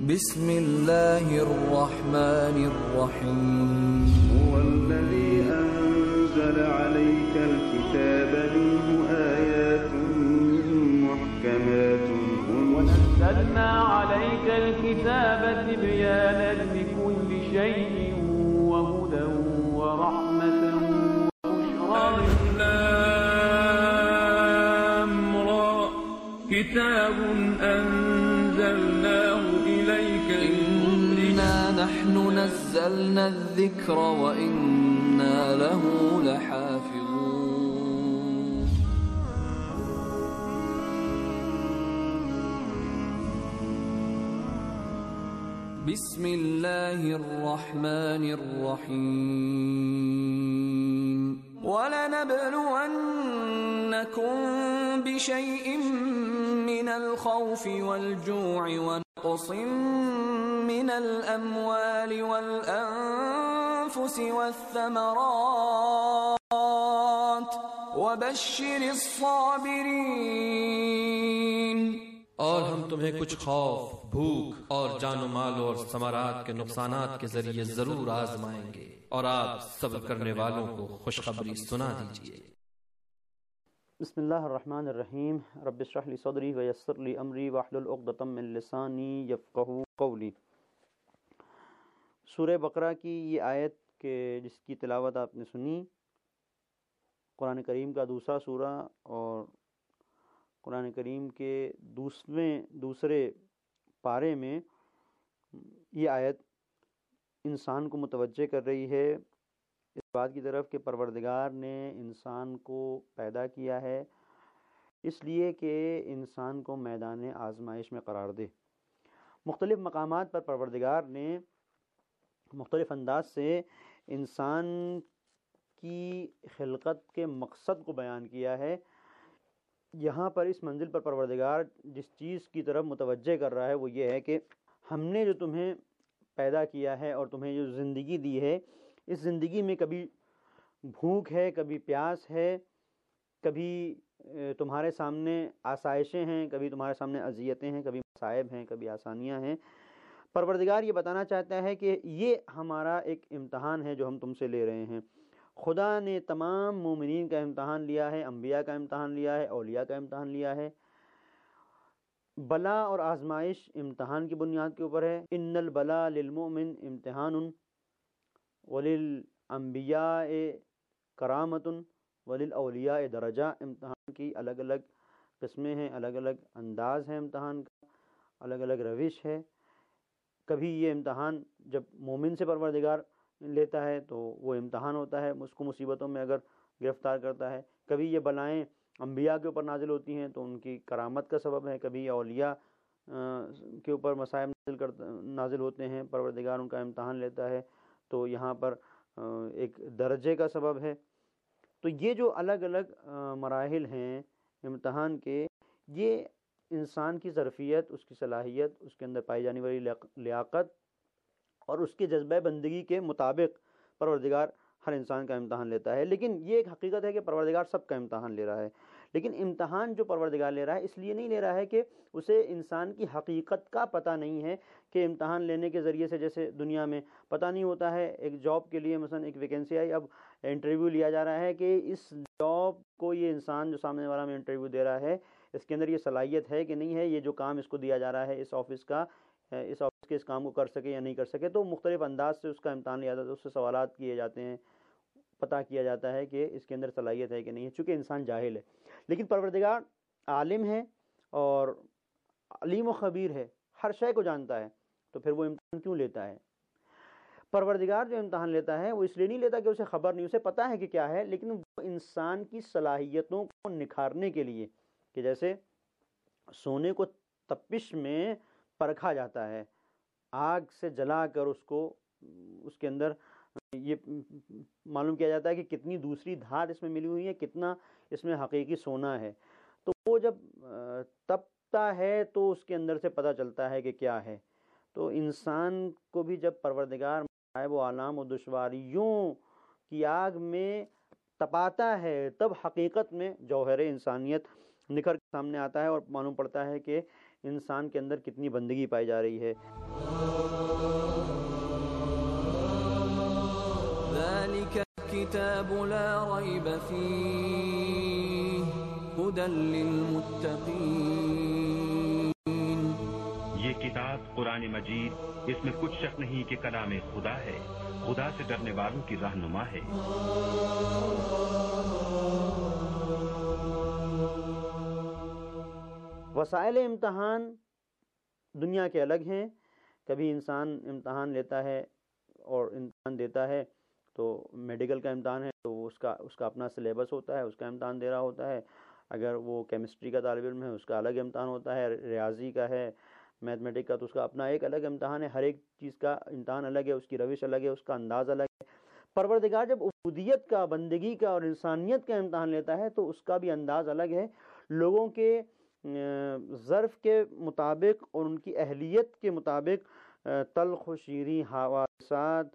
بسم الله الرحمن الرحيم هو الذي أنزل عليك الكتاب منه آيات محكمات ونزلنا عليك الكتاب تبيانا لكل شيء وهدى ورحمة وبشرى. كتاب أنزلناه إليك إنا نحن نزلنا الذكر وإنا له لحافظون. بسم الله الرحمن الرحيم ولنبلونكم بشيء من الخوف والجوع ونقص من الأموال والأنفس والثمرات وبشر الصابرين. اور ہم تمہیں کچھ خوف، بھوک اور جان و مال اور ثمرات کے نقصانات کے ذریعے ضرور آزمائیں گے، اور آپ صبر کرنے والوں کو خوشخبری سنا دیجیے۔ بسم اللہ الرحمن الرحیم۔ رب اشرح لی صدری ویسر لی امری واحلل عقدۃ من لسانی یفقہوا قولی۔ سورہ بقرہ کی یہ آیت جس کی تلاوت آپ نے سنی، قرآن کریم کا دوسرا سورہ اور قرآن کریم کے دوسرے پارے میں یہ آیت انسان کو متوجہ کر رہی ہے اس بات کی طرف کہ پروردگار نے انسان کو پیدا کیا ہے اس لیے کہ انسان کو میدان آزمائش میں قرار دے۔ مختلف مقامات پر پروردگار نے مختلف انداز سے انسان کی خلقت کے مقصد کو بیان کیا ہے۔ یہاں پر اس منزل پر پروردگار جس چیز کی طرف متوجہ کر رہا ہے وہ یہ ہے کہ ہم نے جو تمہیں پیدا کیا ہے اور تمہیں جو زندگی دی ہے، اس زندگی میں کبھی بھوک ہے، کبھی پیاس ہے، کبھی تمہارے سامنے آسائشیں ہیں، کبھی تمہارے سامنے اذیتیں ہیں، کبھی مصائب ہیں، کبھی آسانیاں ہیں۔ پروردگار یہ بتانا چاہتا ہے کہ یہ ہمارا ایک امتحان ہے جو ہم تم سے لے رہے ہیں۔ خدا نے تمام مومنین کا امتحان لیا ہے، انبیاء کا امتحان لیا ہے، اولیاء کا امتحان لیا ہے۔ بلا اور آزمائش امتحان کی بنیاد کے اوپر ہے۔ ان البلاء للمؤمن امتحان وللانبیاء کرامۃ وللاولیاء درجہ۔ امتحان کی الگ الگ قسمیں ہیں، الگ الگ انداز ہے، امتحان کا الگ الگ روش ہے۔ کبھی یہ امتحان جب مومن سے پروردگار لیتا ہے تو وہ امتحان ہوتا ہے، اس کو مصیبتوں میں اگر گرفتار کرتا ہے۔ کبھی یہ بلائیں انبیاء کے اوپر نازل ہوتی ہیں تو ان کی کرامت کا سبب ہے، کبھی اولیاء کے اوپر مصائب نازل ہوتے ہیں، پروردگار ان کا امتحان لیتا ہے تو یہاں پر ایک درجے کا سبب ہے۔ تو یہ جو الگ الگ مراحل ہیں امتحان کے، یہ انسان کی ظرفیت، اس کی صلاحیت، اس کے اندر پائی جانے والی لیاقت اور اس کے جذبہ بندگی کے مطابق پروردگار ہر انسان کا امتحان لیتا ہے۔ لیکن یہ ایک حقیقت ہے کہ پروردگار سب کا امتحان لے رہا ہے، لیکن امتحان جو پروردگار لے رہا ہے اس لیے نہیں لے رہا ہے کہ اسے انسان کی حقیقت کا پتہ نہیں ہے، کہ امتحان لینے کے ذریعے سے جیسے دنیا میں پتہ نہیں ہوتا ہے ایک جاب کے لیے مثلا ایک ویکینسی آئی، اب انٹرویو لیا جا رہا ہے کہ اس جاب کو یہ انسان جو سامنے والا میں انٹرویو دے رہا ہے اس کے اندر یہ صلاحیت ہے کہ نہیں ہے، یہ جو کام اس کو دیا جا رہا ہے اس آفس کے اس کام کو کر سکے یا نہیں کر سکے۔ تو مختلف انداز سے اس کا امتحان لیا جاتا ہے، اس سے سوالات کیے جاتے ہیں، پتہ کیا جاتا ہے کہ اس کے اندر صلاحیت ہے کہ نہیں ہے، چونکہ انسان جاہل ہے۔ لیکن پروردگار عالم ہے اور علیم و خبیر ہے، ہر شے کو جانتا ہے، تو پھر وہ امتحان کیوں لیتا ہے؟ پروردگار جو امتحان لیتا ہے وہ اس لیے نہیں لیتا کہ اسے خبر نہیں، اسے پتہ ہے کہ کیا ہے، لیکن وہ انسان کی صلاحیتوں کو نکھارنے کے لیے، کہ جیسے سونے کو تپش میں پرکھا جاتا ہے، آگ سے جلا کر اس کے اندر یہ معلوم کیا جاتا ہے کہ کتنی دوسری دھات اس میں ملی ہوئی ہے، کتنا اس میں حقیقی سونا ہے۔ تو وہ جب تپتا ہے تو اس کے اندر سے پتہ چلتا ہے کہ کیا ہے۔ تو انسان کو بھی جب پروردگار مصائب و آلام و دشواریوں کی آگ میں تپاتا ہے تب حقیقت میں جوہر انسانیت نکھر کے سامنے آتا ہے اور معلوم پڑتا ہے کہ انسان کے اندر کتنی بندگی پائی جا رہی ہے۔ ذلك الكتاب لا ريب فيه هدى للمتقين۔ یہ کتاب قرآن مجید، اس میں کچھ شک نہیں کہ کلام خدا ہے، خدا سے ڈرنے والوں کی رہنما ہے۔ وسائل امتحان دنیا کے الگ ہیں۔ کبھی انسان امتحان لیتا ہے اور امتحان دیتا ہے تو میڈیکل کا امتحان ہے تو اس کا اپنا سلیبس ہوتا ہے، اس کا امتحان دے رہا ہوتا ہے۔ اگر وہ کیمسٹری کا طالب علم ہے اس کا الگ امتحان ہوتا ہے، ریاضی کا ہے، میتھمیٹک کا، تو اس کا اپنا ایک الگ امتحان ہے۔ ہر ایک چیز کا امتحان الگ ہے، اس کی روش الگ ہے، اس کا انداز الگ ہے۔ پروردگار جب عبودیت کا، بندگی کا اور انسانیت کا امتحان لیتا ہے تو اس کا بھی انداز الگ ہے۔ لوگوں کے ظرف کے مطابق اور ان کی اہلیت کے مطابق تلخ و شیریں حوادثات،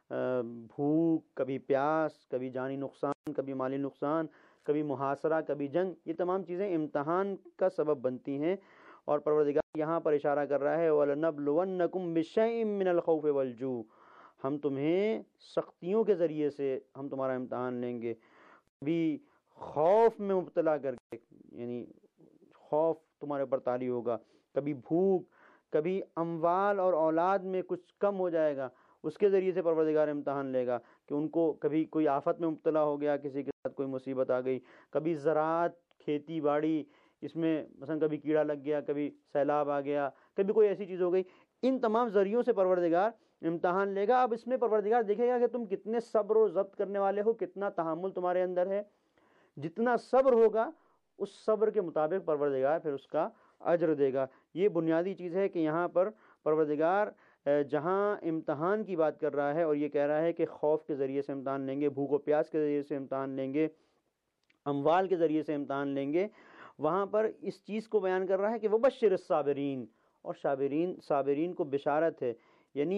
بھوک، کبھی پیاس، کبھی جانی نقصان، کبھی مالی نقصان، کبھی محاصرہ، کبھی جنگ، یہ تمام چیزیں امتحان کا سبب بنتی ہیں۔ اور پروردگار یہاں پر اشارہ کر رہا ہے وَلَنَبْلُوَنَّكُمْ بِشَيْءٍ مِّنَ الْخَوْفِ وَالْجُوعِ، ہم تمہیں سختیوں کے ذریعے سے ہم تمہارا امتحان لیں گے، کبھی خوف میں مبتلا کر کے، یعنی خوف تمہارے اوپر طاری ہوگا، کبھی بھوک، کبھی اموال اور اولاد میں کچھ کم ہو جائے گا، اس کے ذریعے سے پروردگار امتحان لے گا کہ ان کو کبھی کوئی آفت میں مبتلا ہو گیا، کسی کے ساتھ کوئی مصیبت آ گئی، کبھی زراعت، کھیتی باڑی، اس میں مثلا کبھی کیڑا لگ گیا، کبھی سیلاب آ گیا، کبھی کوئی ایسی چیز ہو گئی۔ ان تمام ذریعوں سے پروردگار امتحان لے گا۔ اب اس میں پروردگار دیکھے گا کہ تم کتنے صبر و ضبط کرنے والے ہو، کتنا تحمل تمہارے اندر ہے۔ جتنا صبر ہوگا اس صبر کے مطابق پروردگار پھر اس کا اجر دے گا۔ یہ بنیادی چیز ہے کہ یہاں پر پروردگار جہاں امتحان کی بات کر رہا ہے اور یہ کہہ رہا ہے کہ خوف کے ذریعے سے امتحان لیں گے، بھوک و پیاس کے ذریعے سے امتحان لیں گے، اموال کے ذریعے سے امتحان لیں گے، وہاں پر اس چیز کو بیان کر رہا ہے کہ وبشر الصابرین، اور صابرین کو بشارت ہے، یعنی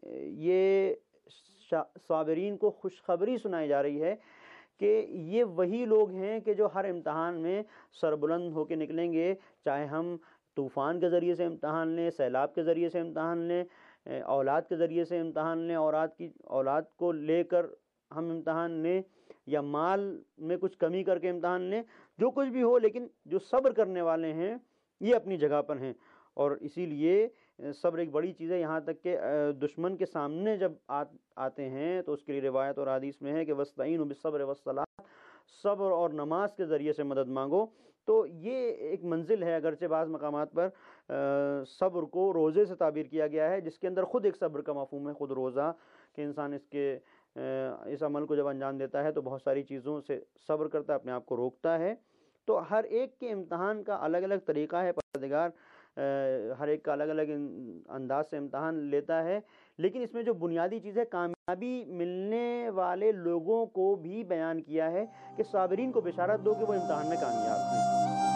یہ صابرین کو خوشخبری سنائی جا رہی ہے کہ یہ وہی لوگ ہیں کہ جو ہر امتحان میں سربلند ہو کے نکلیں گے، چاہے ہم طوفان کے ذریعے سے امتحان لیں، سیلاب کے ذریعے سے امتحان لیں، اولاد کے ذریعے سے امتحان لیں، اولاد کو لے کر ہم امتحان لیں، یا مال میں کچھ کمی کر کے امتحان لیں، جو کچھ بھی ہو، لیکن جو صبر کرنے والے ہیں یہ اپنی جگہ پر ہیں۔ اور اسی لیے صبر ایک بڑی چیز ہے، یہاں تک کہ دشمن کے سامنے جب آتے ہیں تو اس کے لیے روایت اور حدیث میں ہے کہ وَاسْتَعِینُوا بِالصَّبْرِ وَالصَّلَاةِ، صبر اور نماز کے ذریعے سے مدد مانگو۔ تو یہ ایک منزل ہے، اگرچہ بعض مقامات پر صبر کو روزے سے تعبیر کیا گیا ہے، جس کے اندر خود ایک صبر کا مفہوم ہے، خود روزہ، کہ انسان اس عمل کو جب انجام دیتا ہے تو بہت ساری چیزوں سے صبر کرتا ہے، اپنے آپ کو روکتا ہے۔ تو ہر ایک کے امتحان کا الگ الگ طریقہ ہے، پروردگار ہر ایک کا الگ الگ انداز سے امتحان لیتا ہے، لیکن اس میں جو بنیادی چیز ہے، کامیابی ملنے والے لوگوں کو بھی بیان کیا ہے کہ صابرین کو بشارت دو کہ وہ امتحان میں کامیاب ہیں۔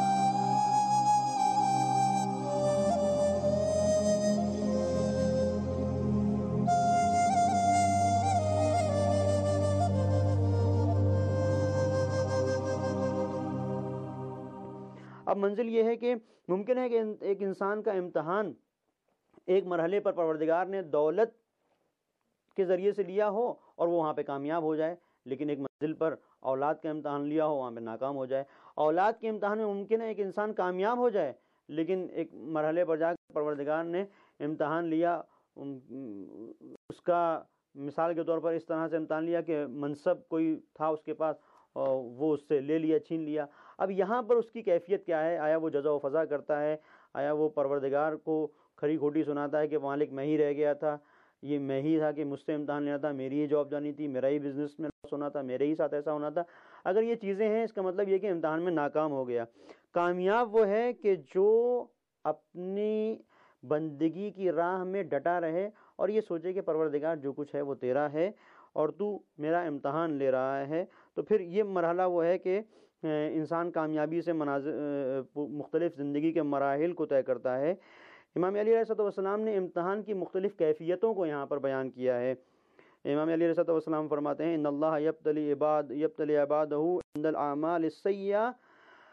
اب منزل یہ ہے کہ ممکن ہے کہ ایک انسان کا امتحان ایک مرحلے پر پروردگار نے دولت کے ذریعے سے لیا ہو اور وہ وہاں پہ کامیاب ہو جائے، لیکن ایک منزل پر اولاد کا امتحان لیا ہو، وہاں پہ ناکام ہو جائے۔ اولاد کے امتحان میں ممکن ہے ایک انسان کامیاب ہو جائے، لیکن ایک مرحلے پر جا کر پروردگار نے امتحان لیا، اس کا مثال کے طور پر اس طرح سے امتحان لیا کہ منصب کوئی تھا اس کے پاس، وہ اس سے لے لیا، چھین لیا۔ اب یہاں پر اس کی کیفیت کیا ہے؟ آیا وہ جزا و فضا کرتا ہے؟ آیا وہ پروردگار کو کھری کھوٹی سناتا ہے کہ مالک میں ہی رہ گیا تھا، یہ میں ہی تھا کہ مجھ سے امتحان لینا تھا، میری ہی جاب جانی تھی، میرا ہی بزنس میں لاس ہونا تھا، میرے ہی ساتھ ایسا ہونا تھا؟ اگر یہ چیزیں ہیں، اس کا مطلب یہ کہ امتحان میں ناکام ہو گیا۔ کامیاب وہ ہے کہ جو اپنی بندگی کی راہ میں ڈٹا رہے اور یہ سوچے کہ پروردگار جو کچھ ہے وہ تیرا ہے اور تو میرا امتحان لے رہا ہے۔ تو پھر یہ مرحلہ وہ ہے کہ انسان کامیابی سے مختلف زندگی کے مراحل کو طے کرتا ہے۔ امام علی علیہ السلام نے امتحان کی مختلف کیفیتوں کو یہاں پر بیان کیا ہے۔ امام علی علیہ السلام فرماتے ہیں ان اللہ یبتلی عبادہ عند الاعمال السیئہ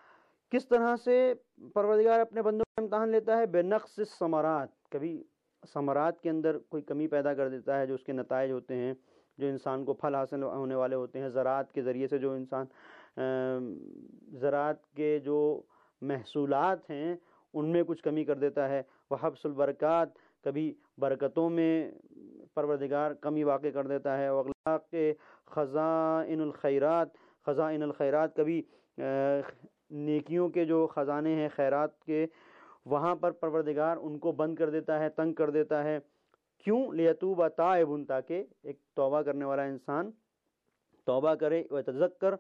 کس طرح سے پروردگار اپنے بندوں کا امتحان لیتا ہے؟ بے نقص ثمرات، کبھی ثمرات کے اندر کوئی کمی پیدا کر دیتا ہے، جو اس کے نتائج ہوتے ہیں، جو انسان کو پھل حاصل ہونے والے ہوتے ہیں، زراعت کے ذریعے سے جو انسان زراعت کے جو محصولات ہیں ان میں کچھ کمی کر دیتا ہے۔ وحبس البرکات، کبھی برکتوں میں پروردگار کمی واقع کر دیتا ہے۔ واغلاق کے خزائن الخیرات، کبھی نیکیوں کے جو خزانے ہیں خیرات کے، وہاں پر پروردگار ان کو بند کر دیتا ہے، تنگ کر دیتا ہے۔ کیوں؟ لیتوب تائب، تاکہ ایک توبہ کرنے والا انسان توبہ کرے، ویتذکر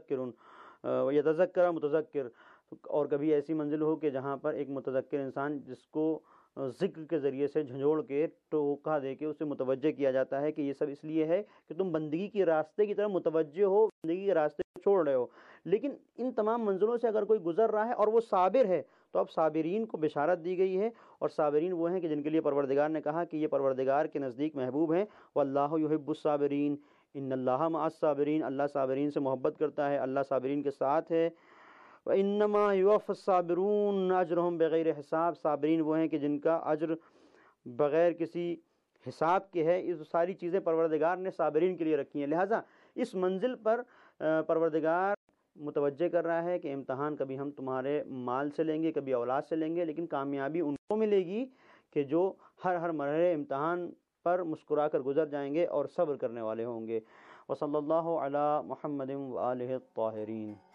متذکر، اور کبھی ایسی منزل ہو کہ جہاں پر ایک متذکر انسان، جس کو ذکر کے ذریعے سے جھنجھوڑ کے ٹوکا دے کے اسے متوجہ کیا جاتا ہے کہ یہ سب اس لیے ہے کہ تم بندگی کے راستے کی طرف متوجہ ہو، بندگی کے راستے کو چھوڑ رہے ہو۔ لیکن ان تمام منزلوں سے اگر کوئی گزر رہا ہے اور وہ صابر ہے تو اب صابرین کو بشارت دی گئی ہے، اور صابرین وہ ہیں کہ جن کے لیے پروردگار نے کہا کہ یہ پروردگار کے نزدیک محبوب ہیں۔ واللہ یحب الصابرین، ان اللہ مع الصابرین، اللہ صابرین سے محبت کرتا ہے، اللہ صابرین کے ساتھ ہے۔ وَإِنَّمَا يُوَفَّى الصَّابِرُونَ أَجْرَهُمْ بِغَيْرِ حساب، صابرین وہ ہیں کہ جن کا اجر بغیر کسی حساب کے ہے۔ یہ ساری چیزیں پروردگار نے صابرین کے لیے رکھی ہیں، لہٰذا اس منزل پر پروردگار متوجہ کر رہا ہے کہ امتحان کبھی ہم تمہارے مال سے لیں گے، کبھی اولاد سے لیں گے، لیکن کامیابی ان کو ملے گی کہ جو ہر مرحلے امتحان پر مسکرا کر گزر جائیں گے اور صبر کرنے والے ہوں گے۔ وصلی اللہ علی محمد وآلہ الطاہرین۔